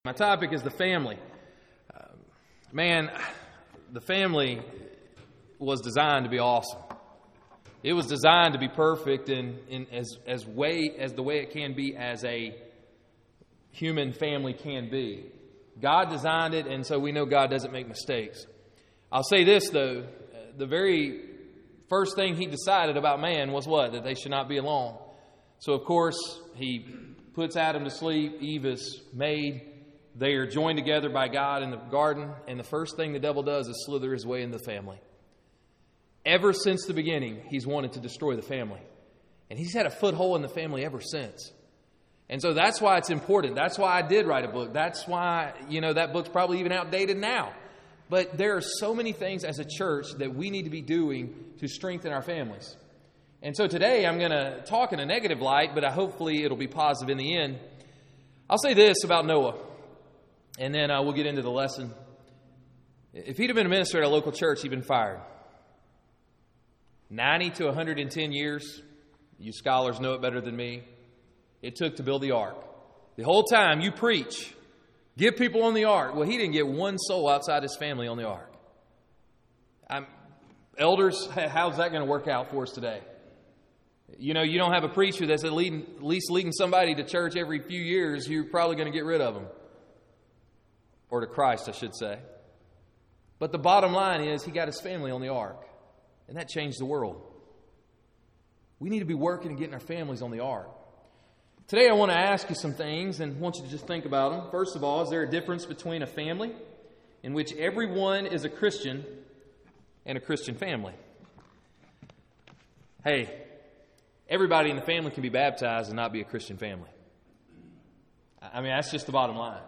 My topic is the family. The family was designed to be awesome. It was designed to be perfect in as the way it can be as a human family can be. God designed it, and so we know God doesn't make mistakes. I'll say this, though. The very first thing He decided about man was what? That they should not be alone. So, of course, He puts Adam to sleep. Eve is made. They are joined together by God in the garden, and the first thing the devil does is slither his way into the family. Ever since the beginning, he's wanted to destroy the family. And he's had a foothold in the family ever since. And so that's why it's important. That's why I did write a book. That's why, that book's probably even outdated now. But there are so many things as a church that we need to be doing to strengthen our families. And so today I'm going to talk in a negative light, but hopefully it'll be positive in the end. I'll say this about Noah. And then we'll get into the lesson. If he'd have been a minister at a local church, he'd been fired. 90 to 110 years, you scholars know it better than me, it took to build the ark. The whole time you preach, get people on the ark. Well, he didn't get one soul outside his family on the ark. Elders, how's that going to work out for us today? You don't have a preacher that's at least leading somebody to church every few years. You're probably going to get rid of them. Or to Christ, I should say. But the bottom line is he got his family on the ark. And that changed the world. We need to be working and getting our families on the ark. Today I want to ask you some things and want you to just think about them. First of all, is there a difference between a family in which everyone is a Christian and a Christian family? Hey, everybody in the family can be baptized and not be a Christian family. That's just the bottom line.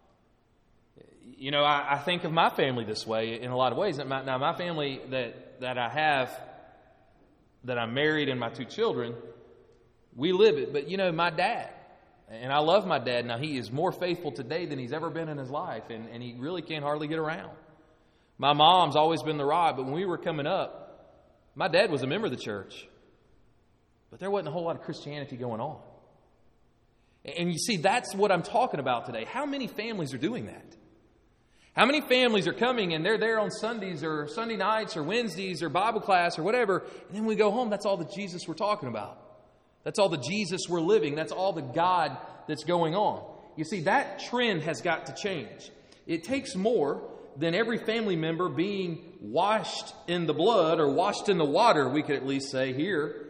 I think of my family this way in a lot of ways. Now, my family that I have, that I'm married and my two children, we live it. But, my dad, and I love my dad. Now, he is more faithful today than he's ever been in his life, and he really can't hardly get around. My mom's always been the rod, but when we were coming up, my dad was a member of the church. But there wasn't a whole lot of Christianity going on. And you see, that's what I'm talking about today. How many families are doing that? How many families are coming and they're there on Sundays or Sunday nights or Wednesdays or Bible class or whatever, and then we go home, that's all the Jesus we're talking about. That's all the Jesus we're living. That's all the God that's going on. You see, that trend has got to change. It takes more than every family member being washed in the blood or washed in the water, we could at least say here,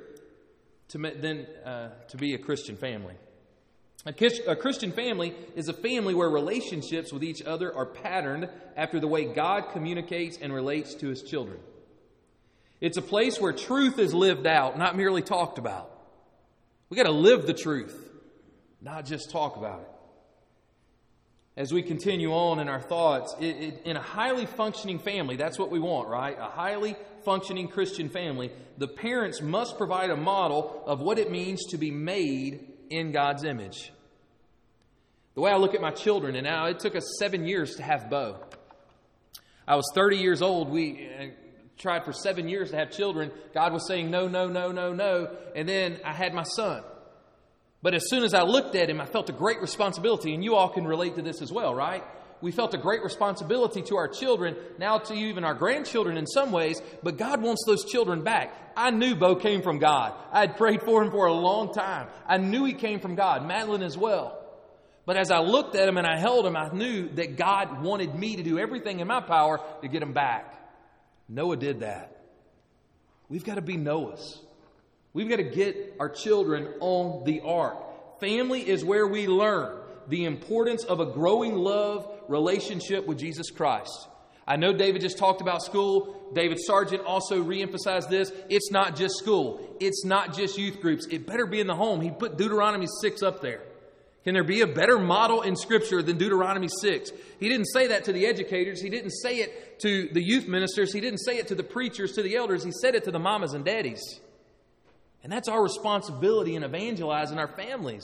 to be a Christian family. A Christian family is a family where relationships with each other are patterned after the way God communicates and relates to His children. It's a place where truth is lived out, not merely talked about. We got to live the truth, not just talk about it. As we continue on in our thoughts, in a highly functioning family, that's what we want, right? A highly functioning Christian family, the parents must provide a model of what it means to be made in God's image. The way I look at my children, and now it took us 7 years to have Bo. I was 30 years old. We tried for 7 years to have children. God was saying no, no, no, no, no. And then I had my son. But as soon as I looked at him, I felt a great responsibility. And you all can relate to this as well, right? We felt a great responsibility to our children, now to even our grandchildren in some ways. But God wants those children back. I knew Bo came from God. I had prayed for him for a long time. I knew he came from God. Madeline as well. But as I looked at him and I held him, I knew that God wanted me to do everything in my power to get him back. Noah did that. We've got to be Noahs. We've got to get our children on the ark. Family is where we learn the importance of a growing love relationship with Jesus Christ. I know David just talked about school. David Sargent also reemphasized this. It's not just school. It's not just youth groups. It better be in the home. He put Deuteronomy 6 up there. Can there be a better model in Scripture than Deuteronomy 6? He didn't say that to the educators. He didn't say it to the youth ministers. He didn't say it to the preachers, to the elders. He said it to the mamas and daddies. And that's our responsibility in evangelizing our families.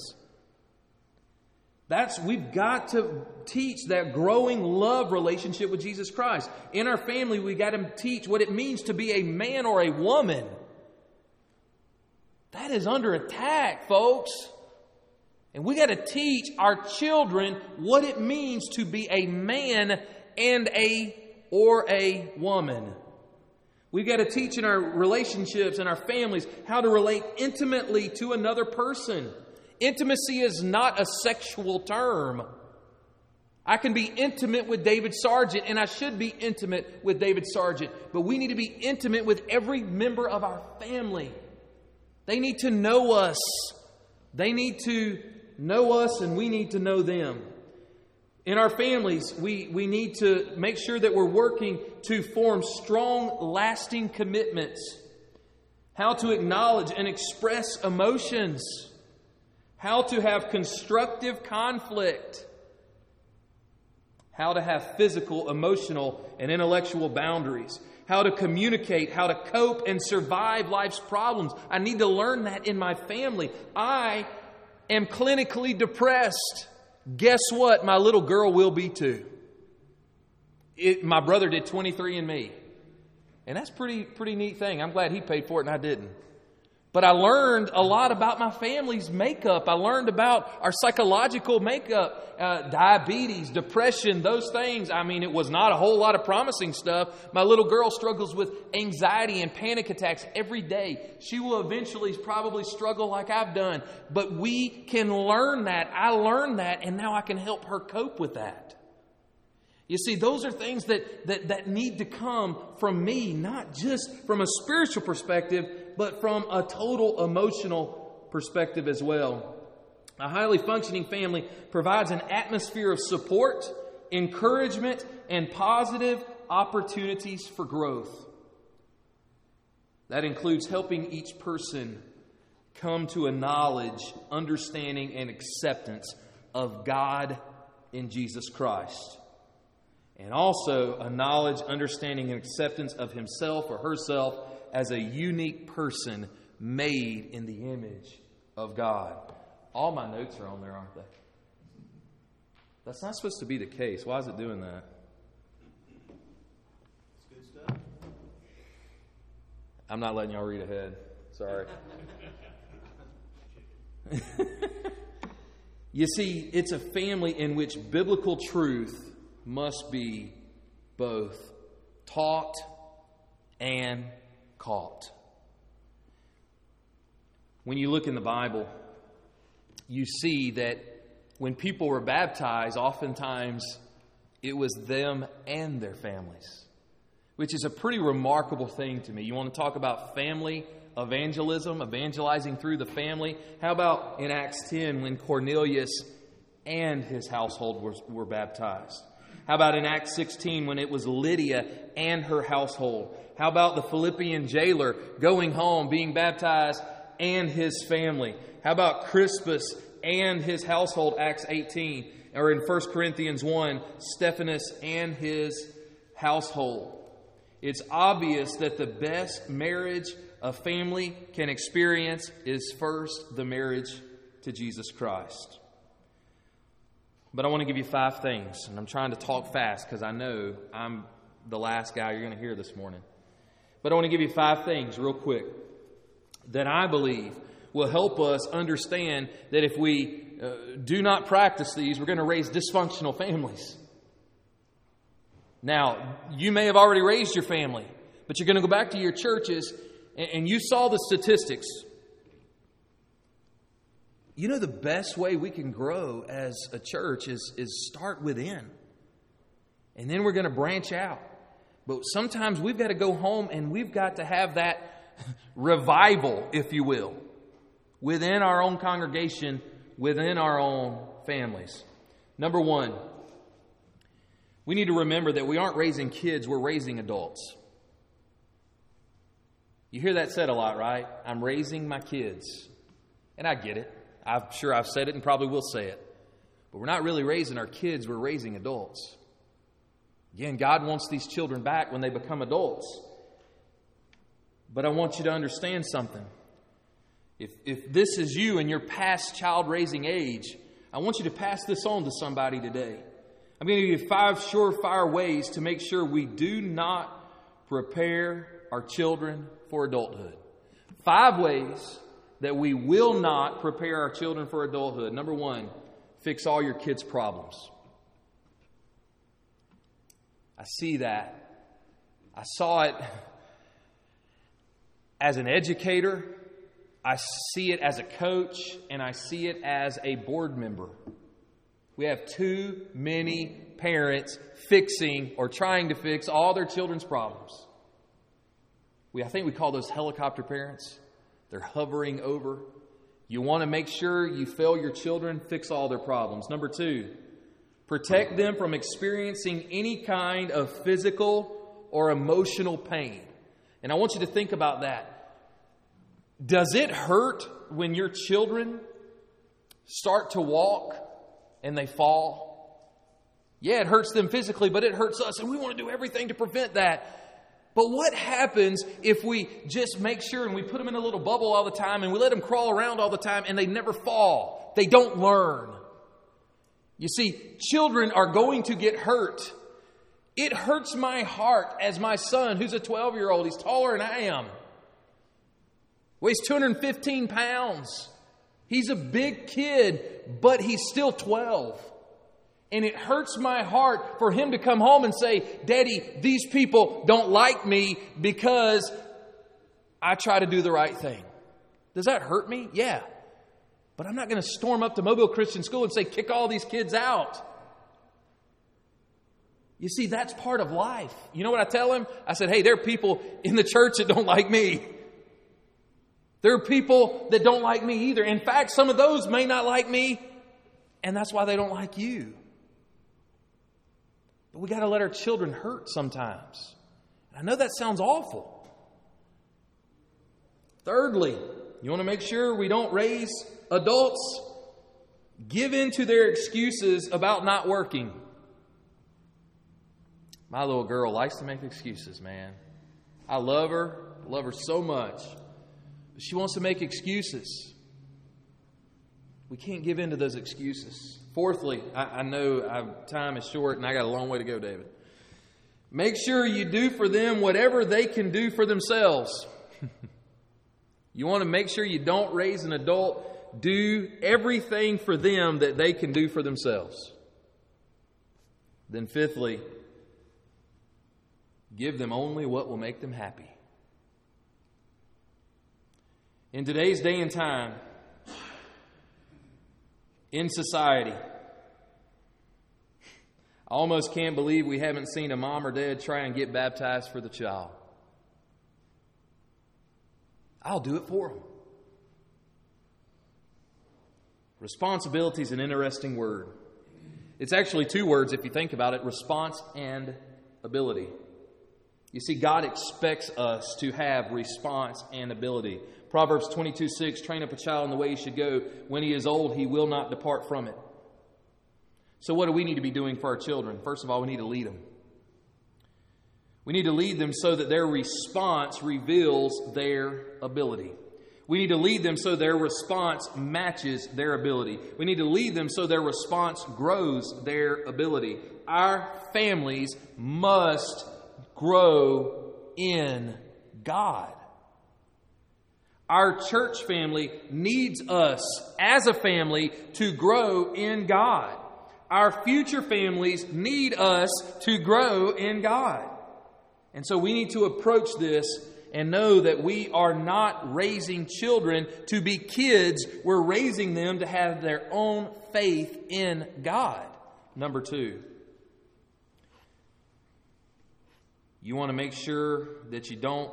We've got to teach that growing love relationship with Jesus Christ. In our family, we got to teach what it means to be a man or a woman. That is under attack, folks. And we got to teach our children what it means to be a man and a woman. We've got to teach in our relationships and our families how to relate intimately to another person. Intimacy is not a sexual term. I can be intimate with David Sargent, and I should be intimate with David Sargent, but we need to be intimate with every member of our family. They need to know us. They need to know us, and we need to know them. In our families, we need to make sure that we're working to form strong, lasting commitments. How to acknowledge and express emotions. How to have constructive conflict. How to have physical, emotional, and intellectual boundaries. How to communicate, how to cope and survive life's problems. I need to learn that in my family. I am clinically depressed. Guess what? My little girl will be too. My brother did 23andMe. And that's pretty neat thing. I'm glad he paid for it and I didn't. But I learned a lot about my family's makeup. I learned about our psychological makeup, diabetes, depression, those things. I mean, it was not a whole lot of promising stuff. My little girl struggles with anxiety and panic attacks every day. She will eventually probably struggle like I've done. But we can learn that. I learned that, and now I can help her cope with that. You see, those are things that need to come from me, not just from a spiritual perspective, but from a total emotional perspective as well. A highly functioning family provides an atmosphere of support, encouragement, and positive opportunities for growth. That includes helping each person come to a knowledge, understanding, and acceptance of God in Jesus Christ. And also a knowledge, understanding, and acceptance of himself or herself as a unique person made in the image of God. All my notes are on there, aren't they? That's not supposed to be the case. Why is it doing that? It's good stuff. I'm not letting y'all read ahead. Sorry. You see, it's a family in which biblical truth must be both taught and caught. When you look in the Bible, you see that when people were baptized, oftentimes it was them and their families, which is a pretty remarkable thing to me. You want to talk about family evangelism, evangelizing through the family? How about in Acts 10 when Cornelius and his household were baptized? How about in Acts 16 when it was Lydia and her household? How about the Philippian jailer going home, being baptized, and his family? How about Crispus and his household, Acts 18? Or in 1 Corinthians 1, Stephanus and his household. It's obvious that the best marriage a family can experience is first the marriage to Jesus Christ. But I want to give you 5 things, and I'm trying to talk fast because I know I'm the last guy you're going to hear this morning. But I want to give you 5 things real quick that I believe will help us understand that if we do not practice these, we're going to raise dysfunctional families. Now, you may have already raised your family, but you're going to go back to your churches and you saw the statistics. You know, the best way we can grow as a church is start within. And then we're going to branch out. But sometimes we've got to go home and we've got to have that revival, if you will, within our own congregation, within our own families. Number 1, we need to remember that we aren't raising kids, we're raising adults. You hear that said a lot, right? I'm raising my kids. And I get it. I'm sure I've said it and probably will say it. But we're not really raising our kids, we're raising adults. Again, God wants these children back when they become adults. But I want you to understand something. If this is you and you're past child-raising age, I want you to pass this on to somebody today. I'm going to give you 5 surefire ways to make sure we do not prepare our children for adulthood. 5 ways that we will not prepare our children for adulthood. Number one, fix all your kids' problems. I see that. I saw it as an educator. I see it as a coach, and I see it as a board member. We have too many parents fixing or trying to fix all their children's problems. I think we call those helicopter parents. They're hovering over. You want to make sure you fail your children, fix all their problems. Number two, protect them from experiencing any kind of physical or emotional pain. And I want you to think about that. Does it hurt when your children start to walk and they fall? Yeah, it hurts them physically, but it hurts us, and we want to do everything to prevent that. But what happens if we just make sure and we put them in a little bubble all the time and we let them crawl around all the time and they never fall? They don't learn. You see, children are going to get hurt. It hurts my heart as my son, who's a 12-year-old, he's taller than I am, weighs 215 pounds. He's a big kid, but he's still 12. And it hurts my heart for him to come home and say, Daddy, these people don't like me because I try to do the right thing. Does that hurt me? Yeah. But I'm not going to storm up to Mobile Christian School and say, kick all these kids out. You see, that's part of life. You know what I tell him? I said, hey, there are people in the church that don't like me. There are people that don't like me either. In fact, some of those may not like me, and that's why they don't like you. But we got to let our children hurt sometimes. I know that sounds awful. Thirdly, you want to make sure we don't raise adults give in to their excuses about not working. My little girl likes to make excuses, man. I love her so much. But she wants to make excuses. We can't give in to those excuses. Fourthly, I know time is short and I got a long way to go, David. Make sure you do for them whatever they can do for themselves. You want to make sure you don't raise an adult. Do everything for them that they can do for themselves. Then fifthly, give them only what will make them happy. In today's day and time, in society, I almost can't believe we haven't seen a mom or dad try and get baptized for the child. I'll do it for them. Responsibility is an interesting word. It's actually two words if you think about it, response and ability. You see, God expects us to have response and ability. Proverbs 22:6, train up a child in the way he should go. When he is old, he will not depart from it. So what do we need to be doing for our children? First of all, we need to lead them. We need to lead them so that their response reveals their ability. We need to lead them so their response matches their ability. We need to lead them so their response grows their ability. Our families must grow in God. Our church family needs us as a family to grow in God. Our future families need us to grow in God. And so we need to approach this and know that we are not raising children to be kids. We're raising them to have their own faith in God. Number two, you want to make sure that you don't,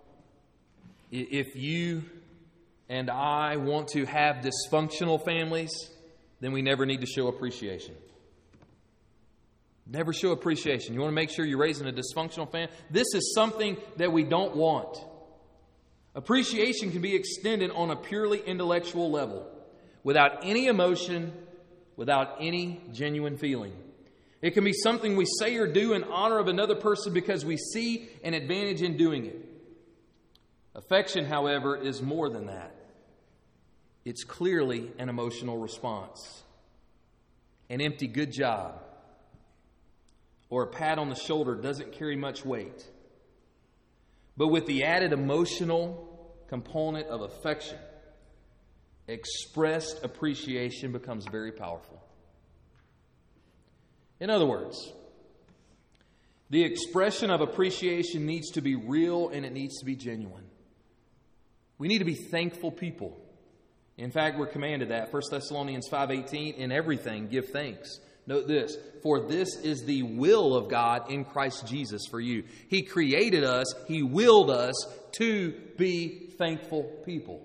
if you and I want to have dysfunctional families, then we never need to show appreciation. Never show appreciation. You want to make sure you're raising a dysfunctional family? This is something that we don't want. Appreciation can be extended on a purely intellectual level, without any emotion, without any genuine feeling. It can be something we say or do in honor of another person because we see an advantage in doing it. Affection, however, is more than that. It's clearly an emotional response. An empty good job or a pat on the shoulder doesn't carry much weight. But with the added emotional component of affection, expressed appreciation becomes very powerful. In other words, the expression of appreciation needs to be real and it needs to be genuine. We need to be thankful people. In fact, we're commanded that. 1 Thessalonians 5:18, in everything give thanks. Note this, for this is the will of God in Christ Jesus for you. He created us, He willed us to be thankful people.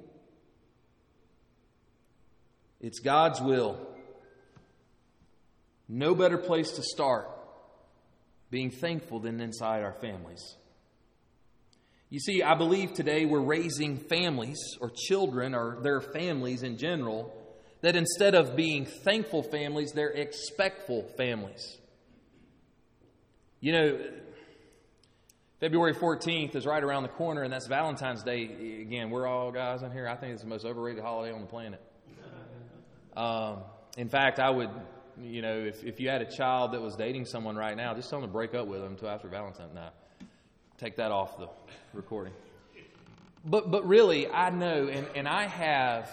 It's God's will. No better place to start being thankful than inside our families. You see, I believe today we're raising families or children or their families in general that instead of being thankful families, they're expectful families. You know, February 14th is right around the corner, and that's Valentine's Day. Again, we're all guys in here. I think it's the most overrated holiday on the planet. In fact, I would, you know, if you had a child that was dating someone right now, just tell them to break up with them until after Valentine's night. Take that off the recording. But really, I know, and I have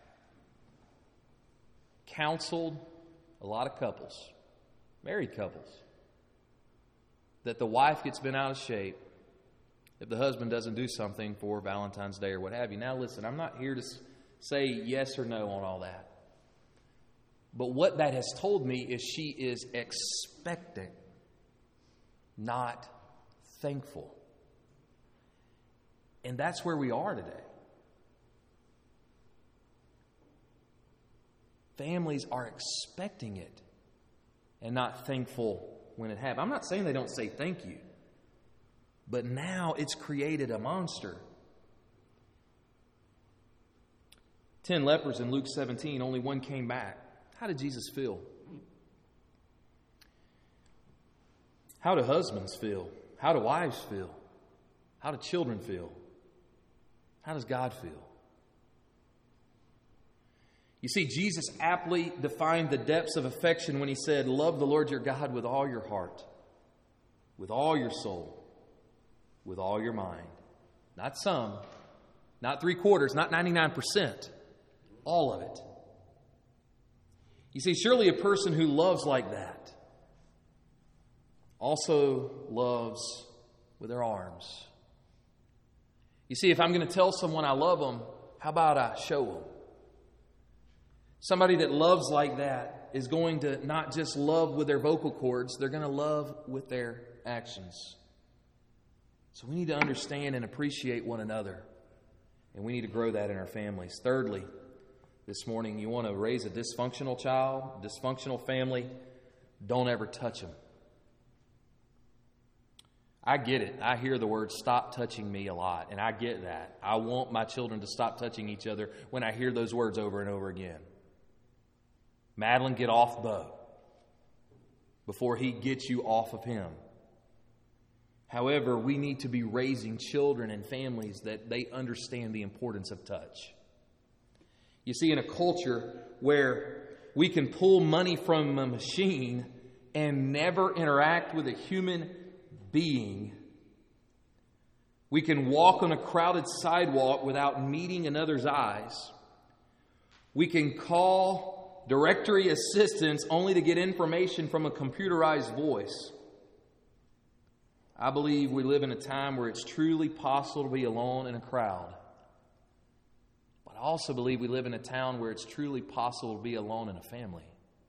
counseled a lot of couples, married couples, that the wife gets bent out of shape if the husband doesn't do something for Valentine's Day or what have you. Now listen, I'm not here to say yes or no on all that. But what that has told me is she is expectant, not thankful. And that's where we are today. Families are expecting it and not thankful when it happens. I'm not saying they don't say thank you, but now it's created a monster. 10 lepers in Luke 17, only one came back. How did Jesus feel? How do husbands feel? How do wives feel? How do children feel? How does God feel? You see, Jesus aptly defined the depths of affection when He said, love the Lord your God with all your heart, with all your soul, with all your mind. Not some, not 3/4, not 99%, all of it. You see, surely a person who loves like that also loves with their arms. You see, if I'm going to tell someone I love them, how about I show them? Somebody that loves like that is going to not just love with their vocal cords, they're going to love with their actions. So we need to understand and appreciate one another, and we need to grow that in our families. Thirdly, this morning, you want to raise a dysfunctional child, dysfunctional family, don't ever touch them. I get it. I hear the word stop touching me a lot, and I get that. I want my children to stop touching each other when I hear those words over and over again. Madeline, get off Bo before he gets you off of him. However, we need to be raising children and families that they understand the importance of touch. You see, in a culture where we can pull money from a machine and never interact with a human being, we can walk on a crowded sidewalk without meeting another's eyes. We can call directory assistance only to get information from a computerized voice. I believe we live in a time where it's truly possible to be alone in a crowd. But I also believe we live in a town where it's truly possible to be alone in a family.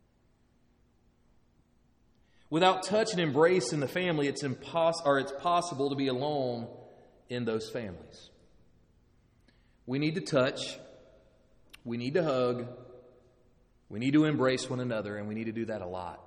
Without touch and embrace in the family, it's possible to be alone in those families. We need to touch. We need to hug. We need to embrace one another, and we need to do that a lot.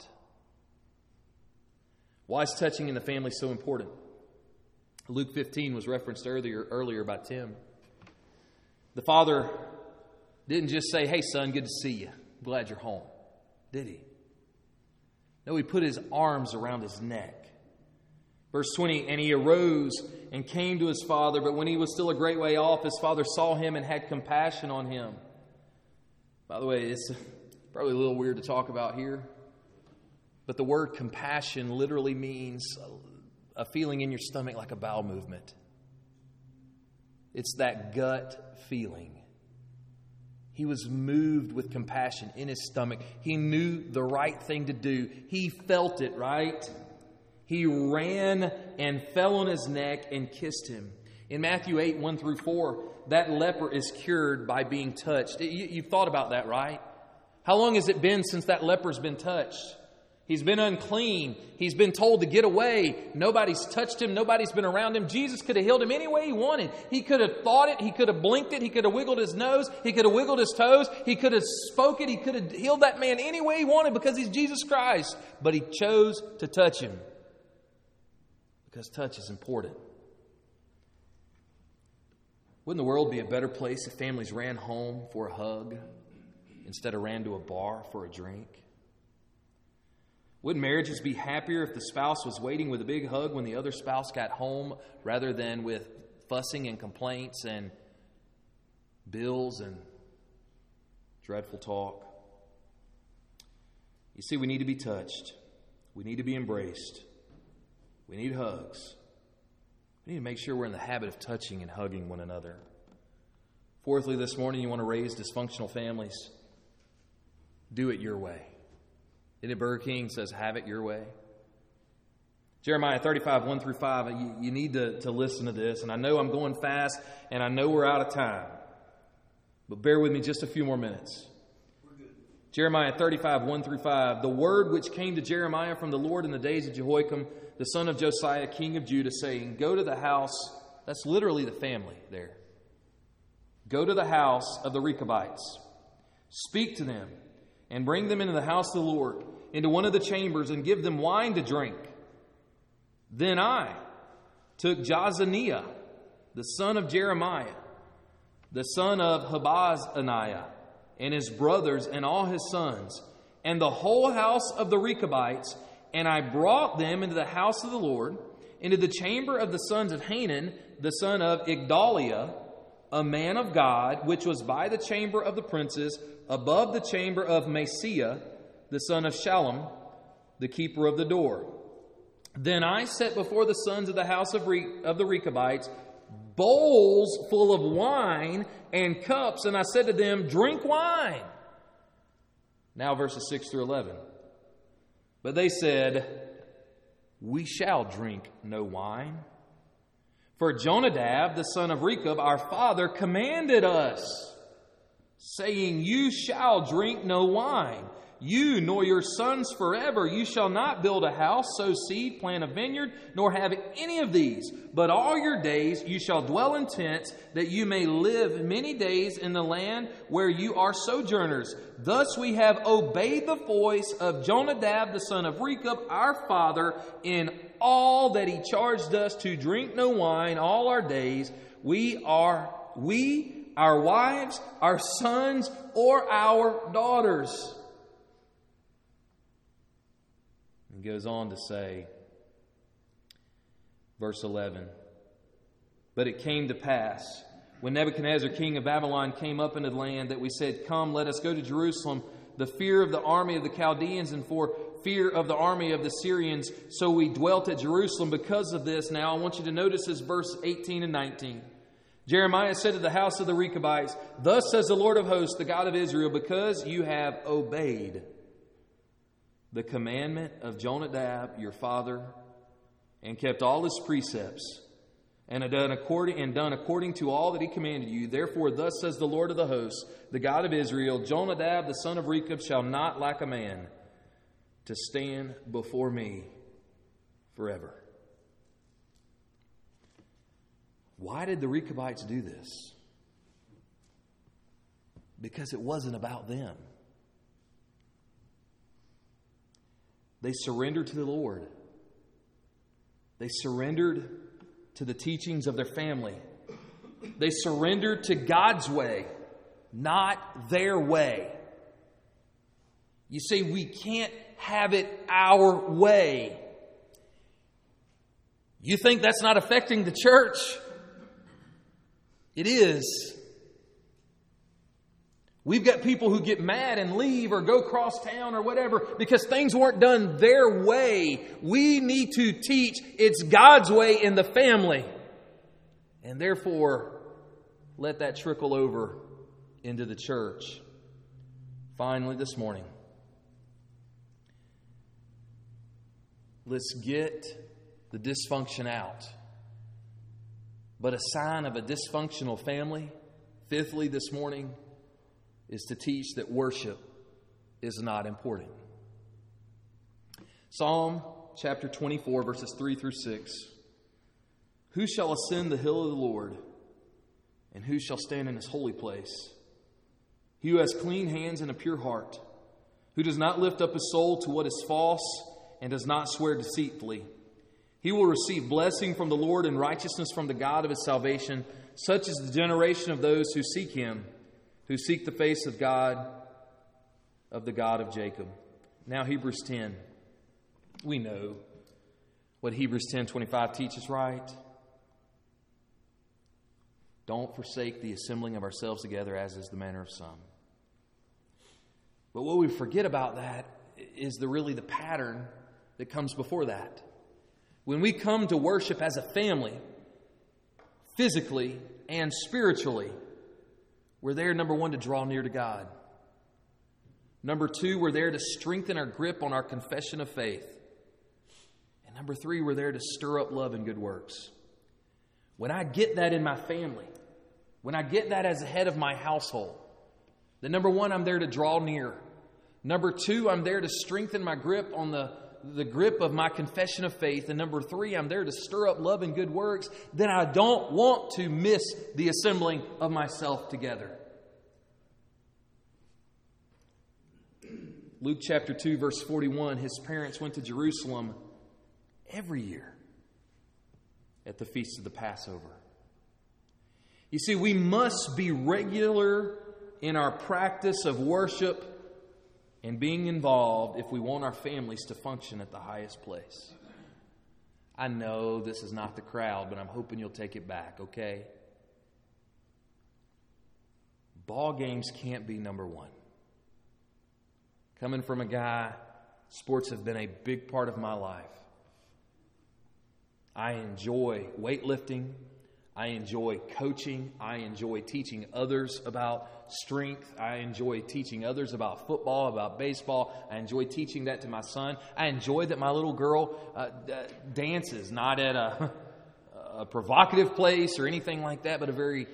Why is touching in the family so important? Luke 15 was referenced earlier by Tim. The father didn't just say, "Hey, son, good to see you. Glad you're home." Did he? No, he put his arms around his neck. Verse 20, and he arose and came to his father, but when he was still a great way off, his father saw him and had compassion on him. By the way, it's probably a little weird to talk about here, but the word compassion literally means a feeling in your stomach like a bowel movement. It's that gut feeling. He was moved with compassion in his stomach. He knew the right thing to do. He felt it, right? He ran and fell on his neck and kissed him. In Matthew 8, 1 through 4, that leper is cured by being touched. You've thought about that, right? How long has it been since that leper's been touched? He's been unclean. He's been told to get away. Nobody's touched him. Nobody's been around him. Jesus could have healed him any way he wanted. He could have thought it. He could have blinked it. He could have wiggled his nose. He could have wiggled his toes. He could have spoke it. He could have healed that man any way he wanted because he's Jesus Christ. But he chose to touch him because touch is important. Wouldn't the world be a better place if families ran home for a hug instead of ran to a bar for a drink? Wouldn't marriages be happier if the spouse was waiting with a big hug when the other spouse got home rather than with fussing and complaints and bills and dreadful talk? You see, we need to be touched. We need to be embraced. We need hugs. We need to make sure we're in the habit of touching and hugging one another. Fourthly, this morning you want to raise dysfunctional families. Do it your way. Isn't it Burger King says, have it your way? Jeremiah 35, 1 through 5. You need to listen to this. And I know I'm going fast, and I know we're out of time. But bear with me just a few more minutes. Jeremiah 35, 1 through 5. The word which came to Jeremiah from the Lord in the days of Jehoiakim, the son of Josiah, king of Judah, saying, go to the house. That's literally the family there. Go to the house of the Rechabites. Speak to them and bring them into the house of the Lord, into one of the chambers, and give them wine to drink. Then I took Jazaniah, the son of Jeremiah, the son of Habazaniah, and his brothers and all his sons, and the whole house of the Rechabites, and I brought them into the house of the Lord, into the chamber of the sons of Hanan, the son of Igdaliah, a man of God, which was by the chamber of the princes, above the chamber of Maaseiah, the son of Shallum, the keeper of the door. Then I set before the sons of the house of the Rechabites bowls full of wine and cups, and I said to them, drink wine. Now verses 6 through 11. But they said, we shall drink no wine. For Jonadab, the son of Rechab, our father, commanded us, saying, you shall drink no wine, you nor your sons forever. You shall not build a house, sow seed, plant a vineyard, nor have any of these. But all your days you shall dwell in tents, that you may live many days in the land where you are sojourners. Thus we have obeyed the voice of Jonadab, the son of Rechab, our father, in all that he charged us to drink no wine all our days. Our wives, our sons, or our daughters. He goes on to say, verse 11, but it came to pass, when Nebuchadnezzar, king of Babylon, came up into the land, that we said, come, let us go to Jerusalem, the fear of the army of the Chaldeans and for fear of the army of the Syrians. So we dwelt at Jerusalem because of this. Now I want you to notice this, verse 18 and 19. Jeremiah said to the house of the Rechabites, thus says the Lord of hosts, the God of Israel, because you have obeyed the commandment of Jonadab, your father, and kept all his precepts, and done according to all that he commanded you. Therefore, thus says the Lord of the hosts, the God of Israel, Jonadab, the son of Rechab, shall not lack a man to stand before me forever. Why did the Rechabites do this? Because it wasn't about them. They surrendered to the Lord. They surrendered to the teachings of their family. They surrendered to God's way, not their way. You see, we can't have it our way. You think that's not affecting the church? It is. We've got people who get mad and leave or go cross town or whatever because things weren't done their way. We need to teach it's God's way in the family. And therefore, let that trickle over into the church. Finally, this morning, let's get the dysfunction out. But a sign of a dysfunctional family, fifthly, this morning, is to teach that worship is not important. Psalm chapter 24, verses 3 through 6. Who shall ascend the hill of the Lord, and who shall stand in his holy place? He who has clean hands and a pure heart, who does not lift up his soul to what is false and does not swear deceitfully. He will receive blessing from the Lord and righteousness from the God of his salvation. Such is the generation of those who seek him, who seek the face of God, of the God of Jacob. Now Hebrews 10. We know what Hebrews 10:25 teaches, right? Don't forsake the assembling of ourselves together, as is the manner of some. But what we forget about that is really the pattern that comes before that. When we come to worship as a family, physically and spiritually, we're there, number one, to draw near to God. Number two, we're there to strengthen our grip on our confession of faith. And number three, we're there to stir up love and good works. When I get that in my family, when I get that as the head of my household, then number one, I'm there to draw near. Number two, I'm there to strengthen my grip on the grip of my confession of faith. And number three, I'm there to stir up love and good works. Then I don't want to miss the assembling of myself together. Luke chapter 2, verse 41, his parents went to Jerusalem every year at the feast of the Passover. You see, we must be regular in our practice of worship and being involved if we want our families to function at the highest place. I know this is not the crowd, but I'm hoping you'll take it back, okay? Ball games can't be number one. Coming from a guy, sports have been a big part of my life. I enjoy weightlifting. I enjoy coaching. I enjoy teaching others about strength. I enjoy teaching others about football, about baseball. I enjoy teaching that to my son. I enjoy that my little girl dances, not at a provocative place or anything like that, but a very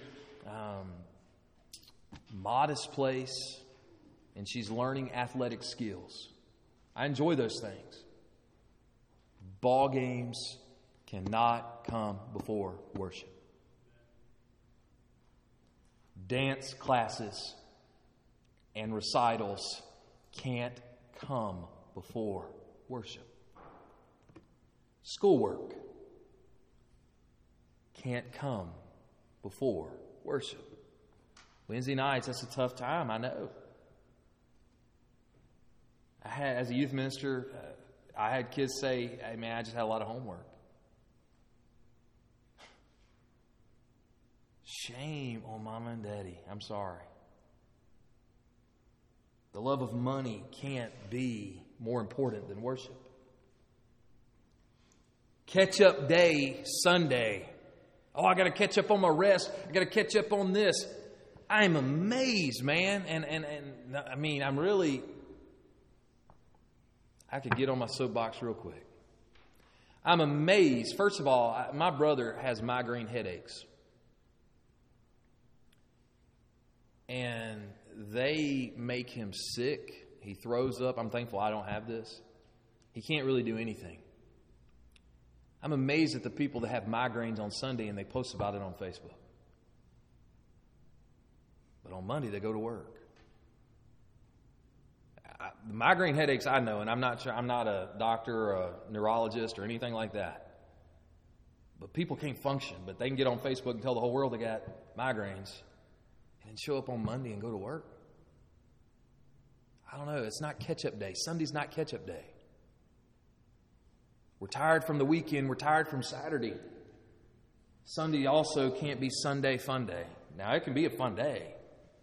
modest place. And she's learning athletic skills. I enjoy those things. Ball games cannot come before worship. Dance classes and recitals can't come before worship. Schoolwork can't come before worship. Wednesday nights, that's a tough time, I know. As a youth minister, I had kids say, hey man, I just had a lot of homework. Shame on mama and daddy. I'm sorry. The love of money can't be more important than worship. Catch up day, Sunday. Oh, I got to catch up on my rest. I got to catch up on this. I'm amazed, man. And I mean, I could get on my soapbox real quick. I'm amazed. First of all, my brother has migraine headaches. And they make him sick. He throws up. I'm thankful I don't have this. He can't really do anything. I'm amazed at the people that have migraines on Sunday and they post about it on Facebook. But on Monday, they go to work. The migraine headaches, I know, and I'm not a doctor or a neurologist or anything like that. But people can't function, but they can get on Facebook and tell the whole world they got migraines and then show up on Monday and go to work. I don't know. It's not catch-up day. Sunday's not catch-up day. We're tired from the weekend. We're tired from Saturday. Sunday also can't be Sunday fun day. Now, it can be a fun day.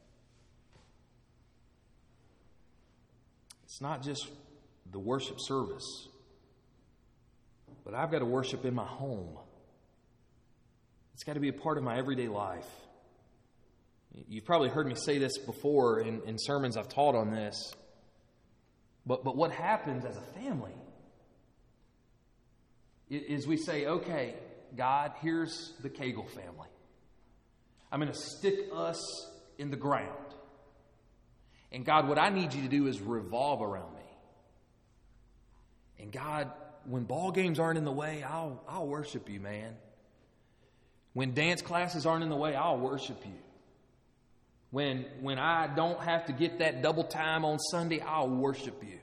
It's not just the worship service, but I've got to worship in my home. It's got to be a part of my everyday life. You've probably heard me say this before in sermons I've taught on this. But what happens as a family is we say, okay, God, here's the Cagle family. I'm going to stick us in the ground. And God, what I need you to do is revolve around me. And God, when ball games aren't in the way, I'll worship you, man. When dance classes aren't in the way, I'll worship you. When I don't have to get that double time on Sunday, I'll worship you.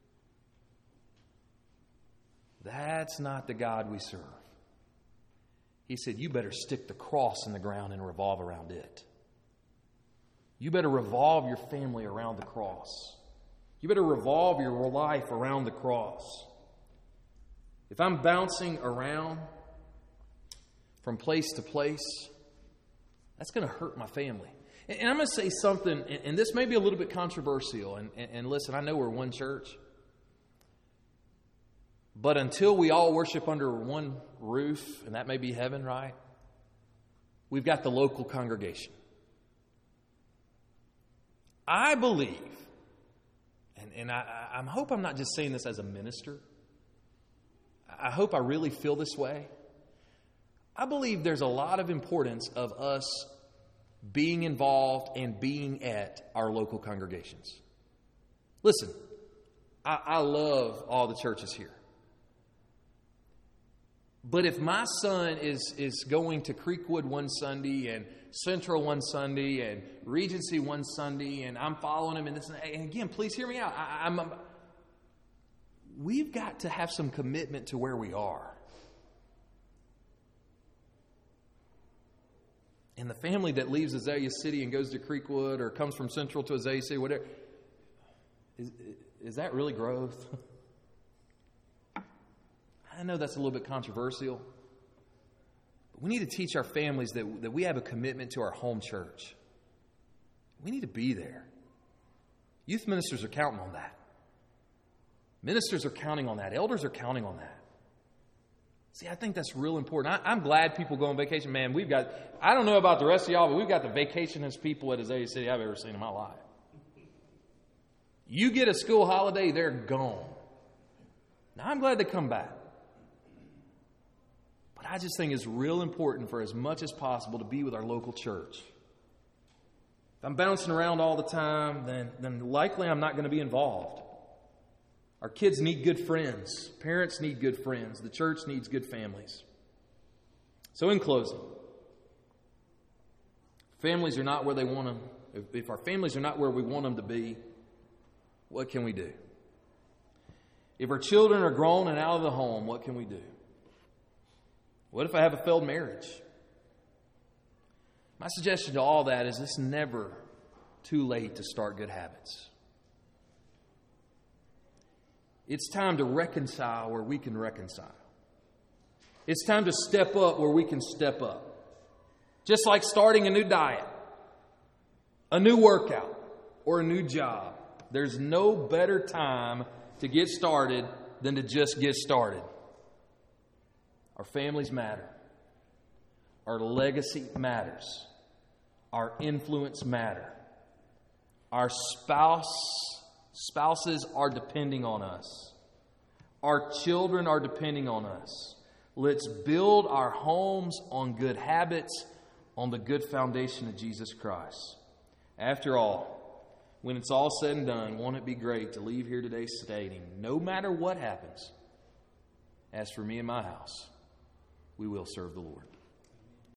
That's not the God we serve. He said, you better stick the cross in the ground and revolve around it. You better revolve your family around the cross. You better revolve your life around the cross. If I'm bouncing around from place to place, that's going to hurt my family. And I'm going to say something, and this may be a little bit controversial. And listen, I know we're one church. But until we all worship under one roof, and that may be heaven, right? We've got the local congregation. I believe, and I hope I'm not just saying this as a minister. I hope I really feel this way. I believe there's a lot of importance of us being involved and being at our local congregations. Listen, I love all the churches here. But if my son is going to Creekwood one Sunday and Central one Sunday and Regency one Sunday and I'm following him in this, and again, please hear me out. We've got to have some commitment to where we are. And the family that leaves Azalea City and goes to Creekwood or comes from Central to Azalea City, whatever, is that really growth? I know that's a little bit controversial, but we need to teach our families that we have a commitment to our home church. We need to be there. Youth ministers are counting on that. Ministers are counting on that. Elders are counting on that. See, I think that's real important. I'm glad people go on vacation. Man, I don't know about the rest of y'all, but we've got the vacationist people at Azalea City I've ever seen in my life. You get a school holiday, they're gone. Now, I'm glad they come back. But I just think it's real important for as much as possible to be with our local church. If I'm bouncing around all the time, then likely I'm not going to be involved. Our kids need good friends. Parents need good friends. The church needs good families. So in closing, families are not where they want them. If our families are not where we want them to be, what can we do? If our children are grown and out of the home, what can we do? What if I have a failed marriage? My suggestion to all that is it's never too late to start good habits. It's time to reconcile where we can reconcile. It's time to step up where we can step up. Just like starting a new diet, a new workout, or a new job. There's no better time to get started than to just get started. Our families matter. Our legacy matters. Our influence matter. Our spouses are depending on us. Our children are depending on us. Let's build our homes on good habits, on the good foundation of Jesus Christ. After all, when it's all said and done, won't it be great to leave here today stating, no matter what happens, as for me and my house, we will serve the Lord.